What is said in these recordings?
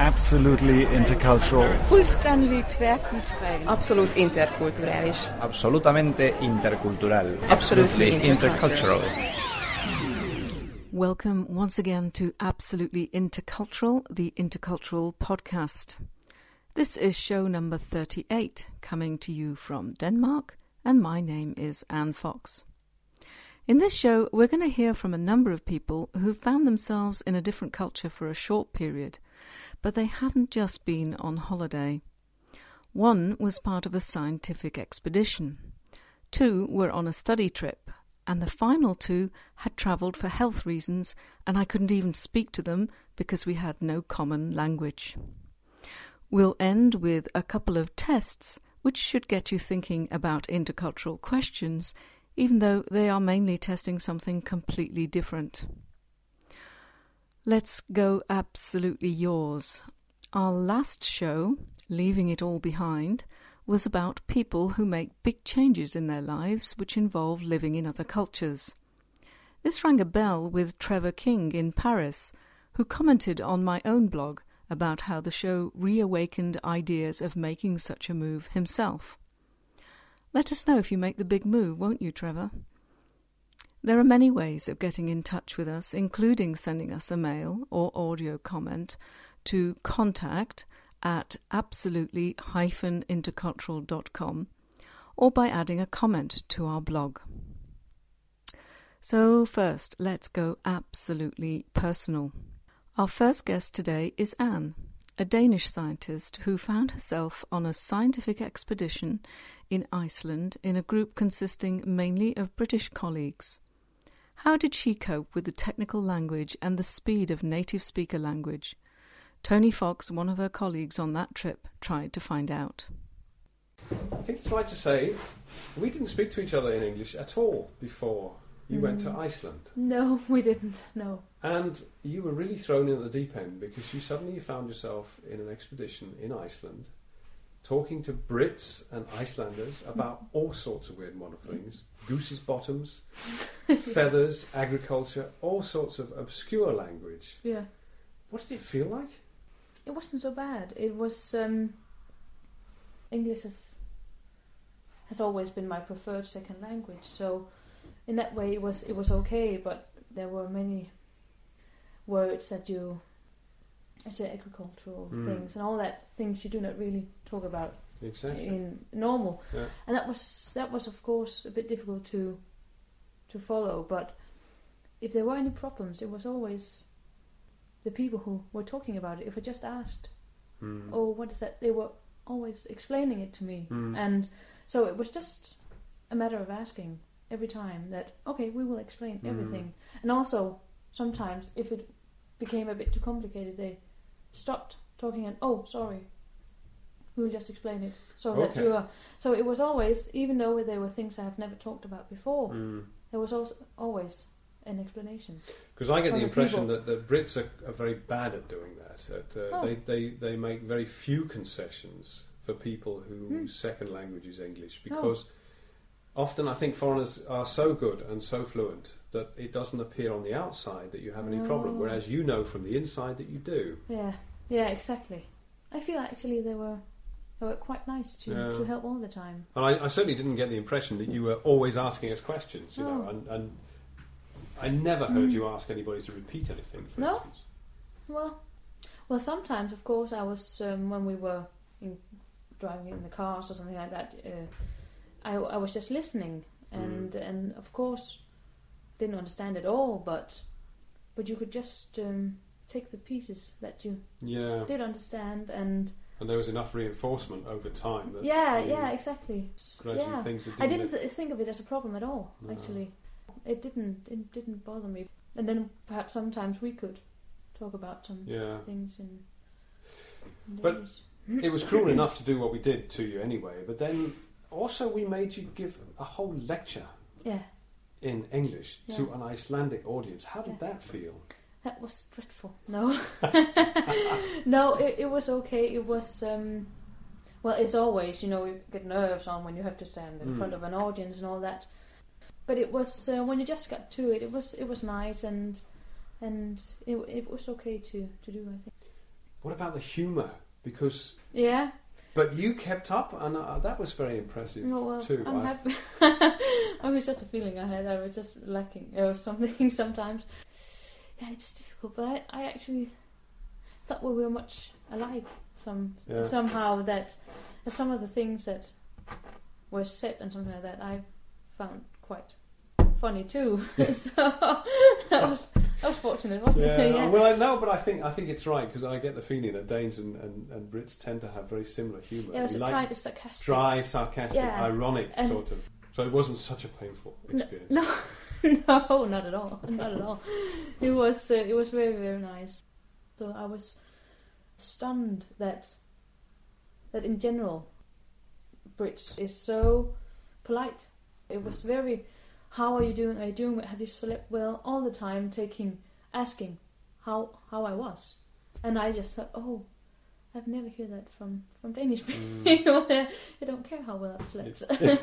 Absolutely intercultural. Fullständigt tvärkulturell. Absolut interkulturell. Absolutamente intercultural. Absolutely intercultural. Welcome once again to Absolutely Intercultural, the Intercultural podcast. This is show number 38, coming to you from Denmark, and my name is Anne Fox. In this show, we're going to hear from a number of people who found themselves in a different culture for a short period, but they hadn't just been on holiday. One was part of a scientific expedition. Two were on a study trip, and the final two had travelled for health reasons, and I couldn't even speak to them because we had no common language. We'll end with a couple of tests which should get you thinking about intercultural questions, even though they are mainly testing something completely different. Let's go absolutely yours. Our last show, Leaving It All Behind, was about people who make big changes in their lives which involve living in other cultures. This rang a bell with Trevor King in Paris, who commented on my own blog about how the show reawakened ideas of making such a move himself. Let us know if you make the big move, won't you, Trevor? There are many ways of getting in touch with us, including sending us a mail or audio comment to contact@absolutely-intercultural.com or by adding a comment to our blog. So first, let's go absolutely personal. Our first guest today is Anne, a Danish scientist who found herself on a scientific expedition in Iceland in a group consisting mainly of British colleagues. How did she cope with the technical language and the speed of native speaker language? Tony Fox, one of her colleagues on that trip, tried to find out. I think it's right to say we didn't speak to each other in English at all before you went to Iceland. No, we didn't, no. And you were really thrown in at the deep end because you suddenly found yourself in an expedition in Iceland talking to Brits and Icelanders about all sorts of weird and wonderful things. Goose's bottoms, feathers, agriculture, all sorts of obscure language. Yeah. What did it feel like? It wasn't so bad. It was... English has always been my preferred second language, so in that way it was okay, but there were many words that you... I say agricultural things and all that things you do not really talk about in normal, and that was of course a bit difficult to follow. But if there were any problems, it was always the people who were talking about it. If I just asked, "Oh, what is that?" they were always explaining it to me, and so it was just a matter of asking every time that, okay, we will explain everything. And also sometimes if it became a bit too complicated, they stopped talking and, oh, sorry, we will just explain it. So that you are. So it was always, even though there were things I have never talked about before, there was also always an explanation. Because I get the impression that the Brits are very bad at doing that. They make very few concessions for people whose second language is English, because often I think foreigners are so good and so fluent that it doesn't appear on the outside that you have any problem, whereas you know from the inside that you do. Yeah, exactly. I feel actually they were quite nice to help all the time. And I certainly didn't get the impression that you were always asking us questions, you know, and I never heard you ask anybody to repeat anything, for instance. Well, sometimes, of course, I was when we were driving in the cars or something like that. I was just listening, and of course didn't understand it all, but you could just take the pieces that you did understand, and there was enough reinforcement over time. That exactly. Things I didn't think of it as a problem at all. No. Actually, it didn't bother me. And then perhaps sometimes we could talk about some things in but it was cruel enough to do what we did to you anyway. But then also we made you give a whole lecture in English to an Icelandic audience. How did that feel? That was dreadful. No. No, it was okay. It was, well, it's always, you get nerves on when you have to stand in front of an audience and all that. But it was, when you just got to it, it was nice, and it was okay to do, I think. what about the humour? Because yeah. But you kept up, and that was very impressive too. I'm happy. It was just a feeling I had. I was just lacking something sometimes. Yeah, it's difficult, but I actually thought we were much alike. Somehow that some of the things that were said and something like that I found quite funny too. So I was fortunate, wasn't it? Yeah. Well, I know, but I think it's right, because I get the feeling that Danes and Brits tend to have very similar humour. Yeah, it was kind of sarcastic, dry, sarcastic, ironic sort of. So it wasn't such a painful experience. No, not at all. Not at all. It was very, very nice. So I was stunned that in general Brits is so polite. It was very, how are you doing? Are you doing? Have you slept well? All the time asking how I was, and I just thought, oh, I've never heard that from Danish people. They don't care how well I've slept,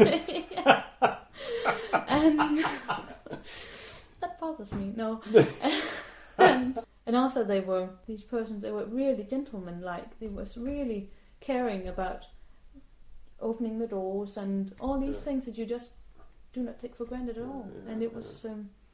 and that bothers me. No, and also they were really gentleman-like. They was really caring about opening the doors and all these things that you just do not take for granted at all. And it was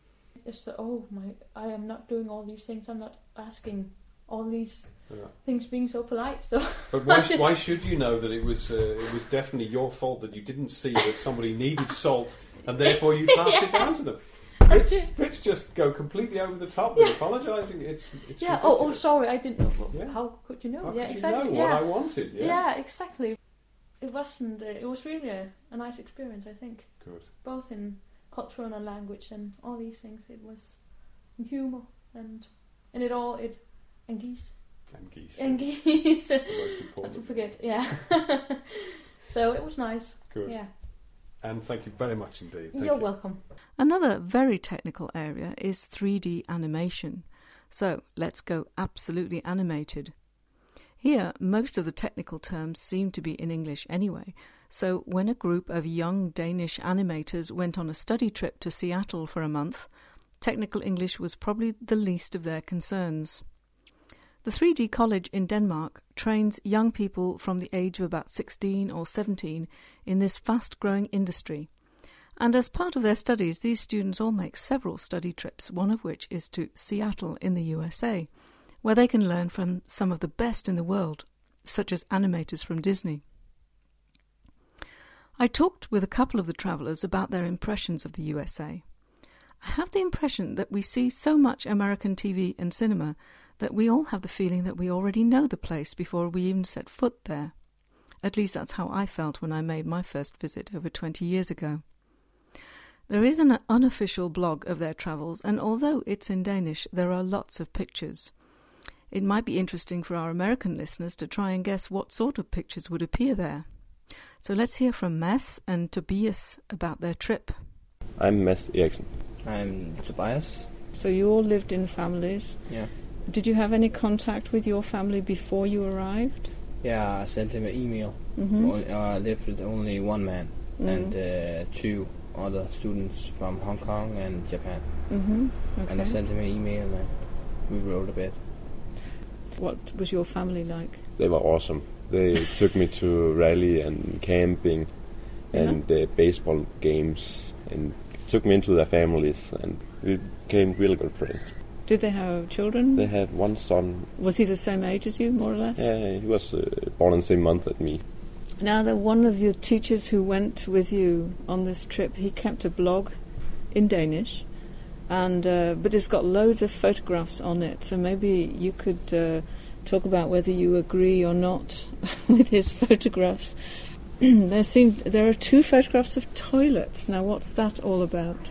I am not doing all these things. I'm not asking all these things, being so polite. So, but why should you know that it was definitely your fault that you didn't see that somebody needed salt and therefore you passed it down to them? Brits just go completely over the top with apologising. It's ridiculous. Oh, sorry, I didn't know. How could you know? How could exactly. You know what I wanted? Yeah, exactly. It wasn't. It was really a nice experience, I think. Good. Both in culture and language and all these things. It was humour and it all and geese. And geese. The most important. Not to forget. Yeah. So it was nice. Good. Yeah. And thank you very much indeed. You're welcome. Another very technical area is 3D animation. So let's go absolutely animated. Here, most of the technical terms seem to be in English anyway, so when a group of young Danish animators went on a study trip to Seattle for a month, technical English was probably the least of their concerns. The 3D College in Denmark trains young people from the age of about 16 or 17 in this fast-growing industry. And as part of their studies, these students all make several study trips, one of which is to Seattle in the USA, where they can learn from some of the best in the world, such as animators from Disney. I talked with a couple of the travellers about their impressions of the USA. I have the impression that we see so much American TV and cinema that we all have the feeling that we already know the place before we even set foot there. At least that's how I felt when I made my first visit over 20 years ago. There is an unofficial blog of their travels, and although it's in Danish, there are lots of pictures. It might be interesting for our American listeners to try and guess what sort of pictures would appear there. So let's hear from Mads and Tobias about their trip. I'm Mads Eriksen. I'm Tobias. So you all lived in families? Yeah. Did you have any contact with your family before you arrived? Yeah, I sent him an email. I lived with only one man and 2 other students from Hong Kong and Japan. Okay. And I sent him an email and we wrote a bit. What was your family like? They were awesome. They took me to rally and camping and baseball games and took me into their families, and we became really good friends. Did they have children? They had one son. Was he the same age as you, more or less? Yeah, he was born in the same month as me. Now, one of your teachers who went with you on this trip, he kept a blog in Danish, and but it's got loads of photographs on it, so maybe you could talk about whether you agree or not with his photographs. There are 2 photographs of toilets. Now, what's that all about?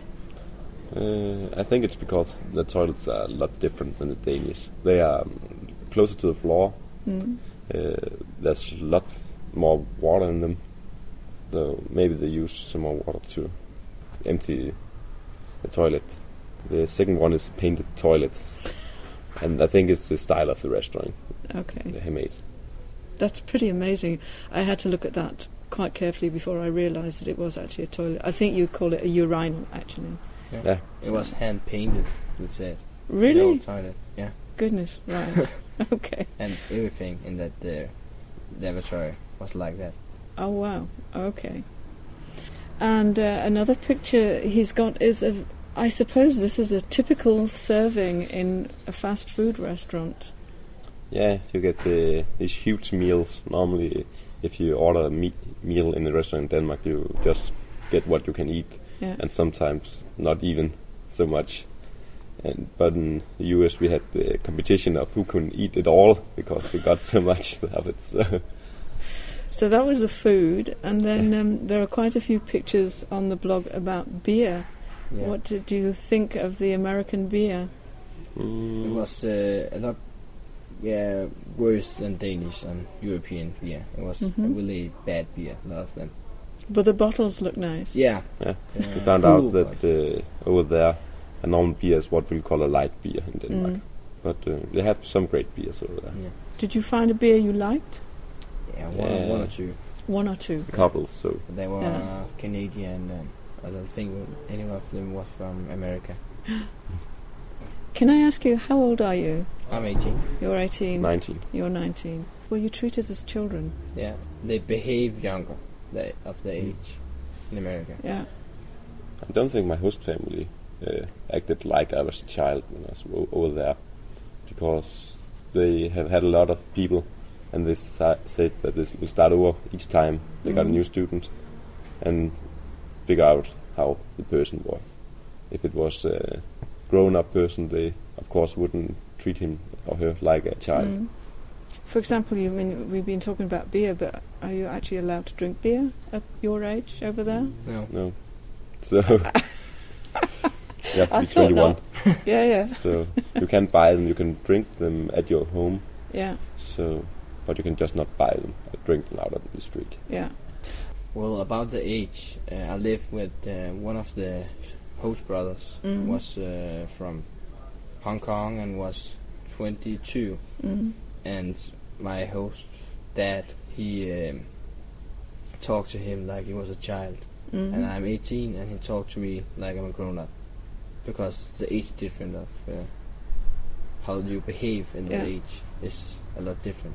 I think it's because the toilets are a lot different than the Danish. They are closer to the floor. There's a lot more water in them. So maybe they use some more water to empty the toilet. The second one is a painted toilet. And I think it's the style of the restaurant. Okay. They made. That's pretty amazing. I had to look at that quite carefully before I realised that it was actually a toilet. I think you call it a urinal, actually. Yeah. It was hand painted, it said. Really? The old toilet, yeah. goodness, right. Okay. And everything in that laboratory was like that. Oh, wow. Okay. And another picture he's got is of, I suppose this is a typical serving in a fast food restaurant. Yeah, you get these huge meals. Normally, if you order a meal in a restaurant in Denmark, you just get what you can eat, and sometimes not even so much. But in the US, we had the competition of who can eat it all, because we got so much of it. So that was the food, and then there are quite a few pictures on the blog about beer. Yeah. What did you think of the American beer? It was a lot worse than Danish and European beer. It was really bad beer, a lot of them. But the bottles look nice. Yeah. We found out that over there, a normal beer is what we call a light beer in Denmark. But they have some great beers over there. Yeah. Did you find a beer you liked? Yeah, one or two. One or two. A couple, so. They were Canadian, and I don't think any of them was from America. Can I ask you, how old are you? I'm 18. You're 18? 19. You're 19. Were you treated as children? Yeah, they behave younger of the age in America. Yeah. I don't think my host family acted like I was a child when I was over there, because they have had a lot of people, and they said that this will start over each time they got a new student, and figure out how the person was. If it was a grown-up person, they of course wouldn't treat him or her like a child. For example, we've been talking about beer, but are you actually allowed to drink beer at your age over there? No. So you have to be 21. Yeah. So you can't buy them. You can drink them at your home. Yeah. So, but you can just not buy them or drink them out on the street. Yeah. Well, about the age, I live with one of the host brothers. Was from Hong Kong and was 22. And my host dad, he talked to him like he was a child. And I'm 18, and he talked to me like I'm a grown-up, because the age difference of how you behave in that age is a lot different.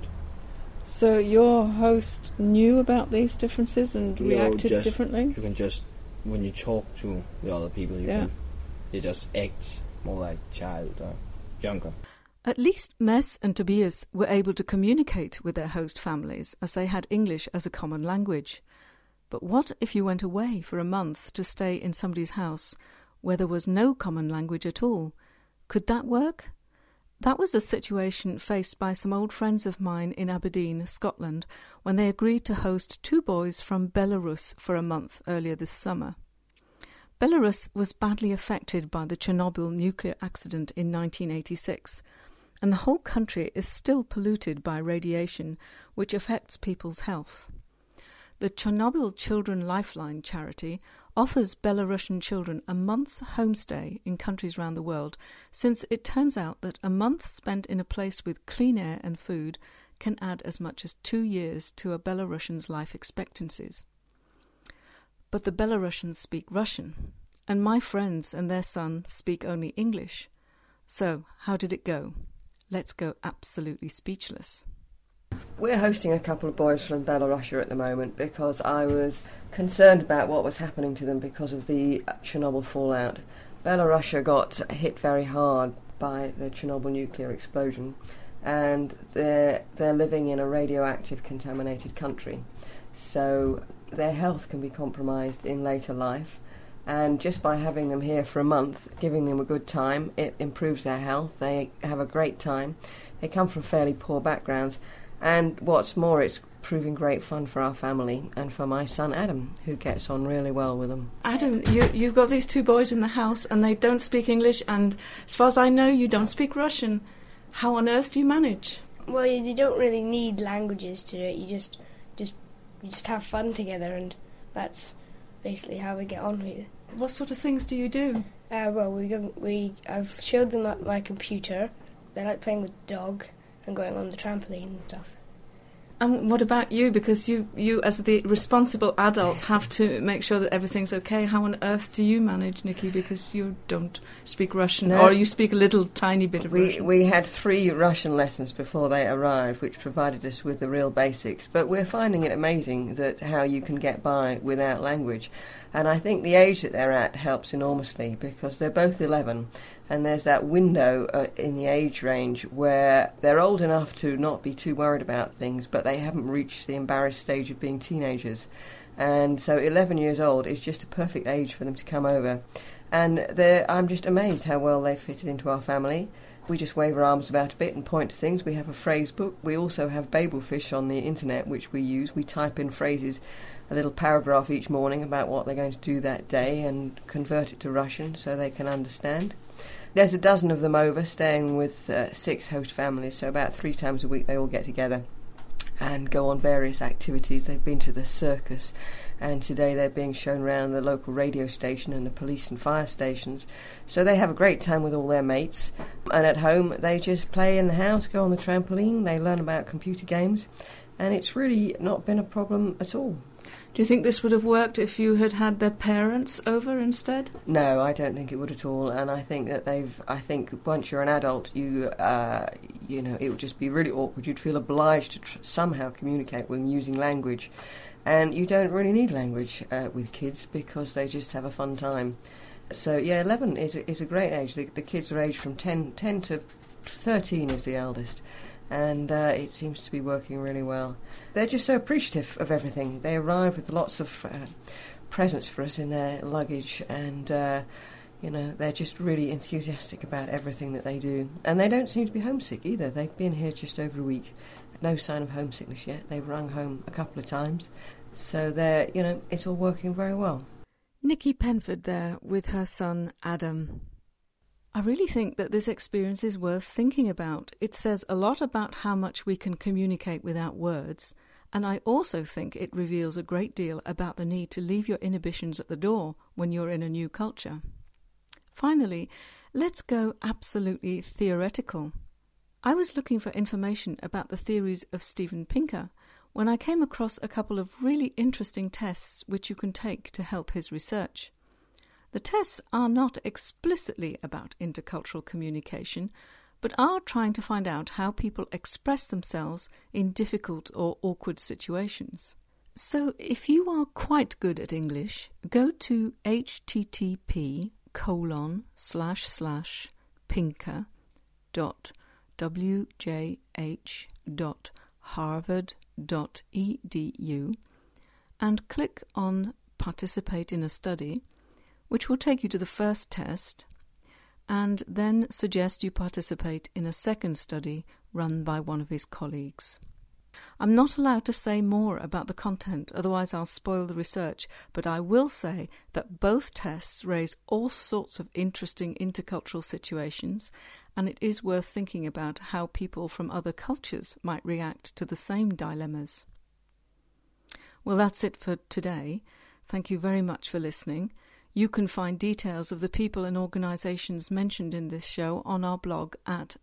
So your host knew about these differences and reacted differently? You can just, when you talk to the other people, they just act more like child or younger. At least Mess and Tobias were able to communicate with their host families, as they had English as a common language. But what if you went away for a month to stay in somebody's house where there was no common language at all? Could that work? That was a situation faced by some old friends of mine in Aberdeen, Scotland, when they agreed to host 2 boys from Belarus for a month earlier this summer. Belarus was badly affected by the Chernobyl nuclear accident in 1986, and the whole country is still polluted by radiation, which affects people's health. The Chernobyl Children Lifeline charity offers Belarusian children a month's homestay in countries around the world, since it turns out that a month spent in a place with clean air and food can add as much as 2 years to a Belarusian's life expectancies. But the Belarusians speak Russian, and my friends and their son speak only English. So, how did it go? Let's go absolutely speechless. We're hosting a couple of boys from Belarus at the moment because I was concerned about what was happening to them because of the Chernobyl fallout. Belarus got hit very hard by the Chernobyl nuclear explosion, and they're living in a radioactive contaminated country. So their health can be compromised in later life, and just by having them here for a month, giving them a good time, it improves their health. They have a great time. They come from fairly poor backgrounds. And what's more, it's proving great fun for our family and for my son Adam, who gets on really well with them. Adam, you've got these 2 boys in the house and they don't speak English, and as far as I know, you don't speak Russian. How on earth do you manage? Well, you don't really need languages to do it. You just have fun together, and that's basically how we get on with it. What sort of things do you do? I've showed them my computer. They like playing with the dog and going on the trampoline and stuff. And what about you? Because you as the responsible adult have to make sure that everything's okay. How on earth do you manage, Nikki? Because you don't speak Russian, or you speak a little tiny bit of Russian. We had 3 Russian lessons before they arrived, which provided us with the real basics. But we're finding it amazing that how you can get by without language. And I think the age that they're at helps enormously, because they're both 11. And there's that window in the age range where they're old enough to not be too worried about things, but they haven't reached the embarrassed stage of being teenagers. And so 11 years old is just a perfect age for them to come over. And I'm just amazed how well they've fitted into our family. We just wave our arms about a bit and point to things. We have a phrase book. We also have Babelfish on the internet, which we use. We type in phrases, a little paragraph each morning about what they're going to do that day, and convert it to Russian so they can understand. There's a dozen of them over, staying with 6 host families, so about 3 times a week they all get together and go on various activities. They've been to the circus, and today they're being shown around the local radio station and the police and fire stations. So they have a great time with all their mates, and at home they just play in the house, go on the trampoline, they learn about computer games, and it's really not been a problem at all. Do you think this would have worked if you had had their parents over instead? No, I don't think it would at all. And I think that I think once you're an adult, you know, it would just be really awkward. You'd feel obliged to somehow communicate with them using language. And you don't really need language with kids, because they just have a fun time. So, yeah, 11 is a great age. The kids are aged from 10 to 13 is the eldest. And it seems to be working really well. They're just so appreciative of everything. They arrive with lots of presents for us in their luggage, and you know, they're just really enthusiastic about everything that they do. And they don't seem to be homesick either. They've been here just over a week. No sign of homesickness yet. They've rung home a couple of times. So they're, you know, it's all working very well. Nikki Penford there with her son Adam. I really think that this experience is worth thinking about. It says a lot about how much we can communicate without words, and I also think it reveals a great deal about the need to leave your inhibitions at the door when you're in a new culture. Finally, let's go absolutely theoretical. I was looking for information about the theories of Steven Pinker when I came across a couple of really interesting tests which you can take to help his research. The tests are not explicitly about intercultural communication, but are trying to find out how people express themselves in difficult or awkward situations. So if you are quite good at English, go to http://pinker.wjh.harvard.edu and click on Participate in a Study, which will take you to the first test, and then suggest you participate in a second study run by one of his colleagues. I'm not allowed to say more about the content, otherwise I'll spoil the research, but I will say that both tests raise all sorts of interesting intercultural situations, and it is worth thinking about how people from other cultures might react to the same dilemmas. Well, that's it for today. Thank you very much for listening. You can find details of the people and organisations mentioned in this show on our blog at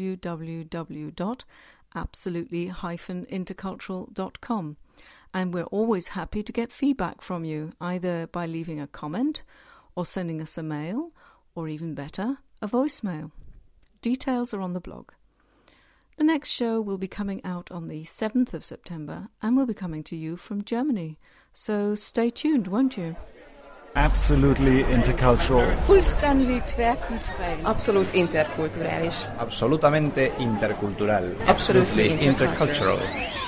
www.absolutely-intercultural.com. And we're always happy to get feedback from you, either by leaving a comment or sending us a mail, or even better, a voicemail. Details are on the blog. The next show will be coming out on the 7th of September and will be coming to you from Germany. So stay tuned, won't you? Absolutely intercultural. Fullständigt tvärkulturell. Absolut interkulturális. Absolutamente intercultural. Absolutely intercultural.